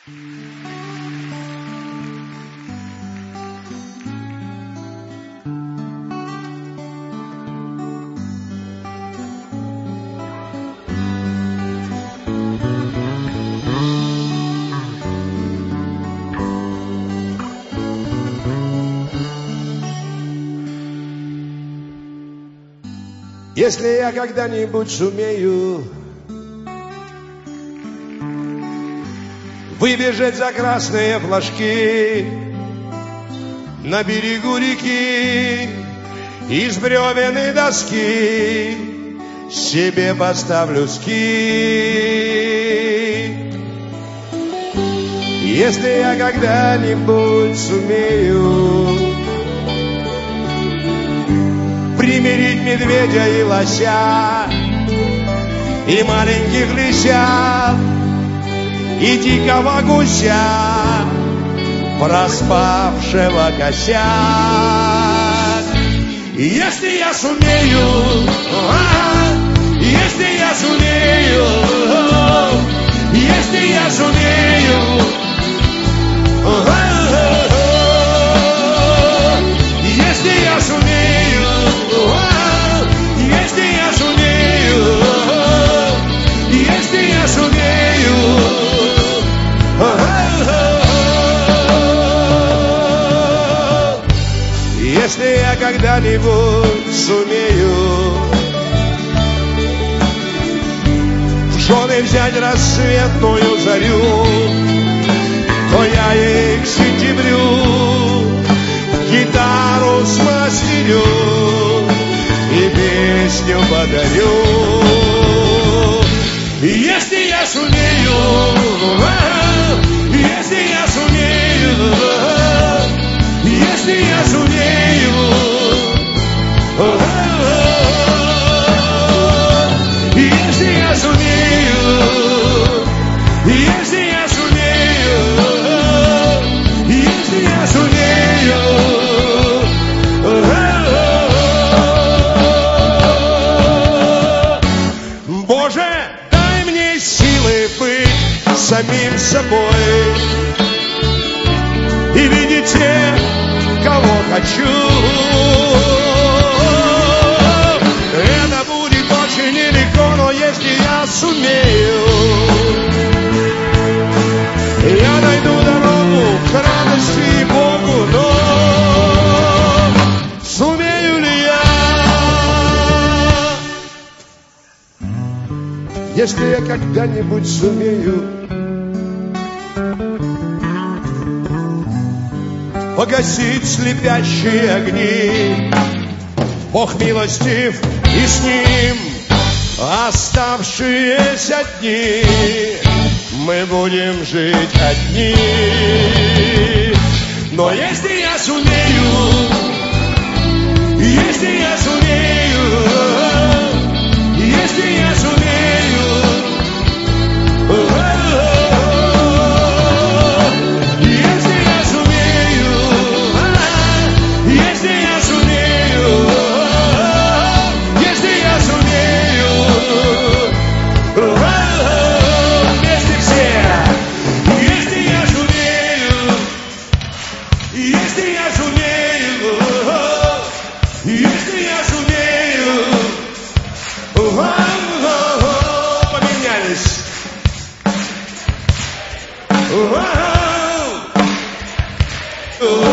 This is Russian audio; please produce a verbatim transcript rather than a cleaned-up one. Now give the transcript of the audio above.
Если я когда-нибудь сумею выбежать за красные флажки на берегу реки, из бревен и доски себе поставлю ски. Если я когда-нибудь сумею примирить медведя и лося, и маленьких лисят, и дикого гуся, проспавшего кося. Если я сумею, а, если я сумею, если я сумею, а, если я сумею, если я сумею, если я сумею, если я когда-нибудь сумею в жены взять рассветную зарю, то я ей к сентябрю гитару смастерю и песню подарю. Если я сумею, если я сумею, если я сумею, если я сумею, если я сумею, если я сумею, Боже, дай мне силы быть самим собой и видеть тех, кого хочу. Это будет очень нелегко, но если я сумею, я найду дорогу к радости и Богу. Но сумею ли я? Если я когда-нибудь сумею погасить слепящие огни, Бог милостив, и с ним оставшиеся дни мы будем жить одни. Но если я сумею, если я сумею, если я сумею, oh,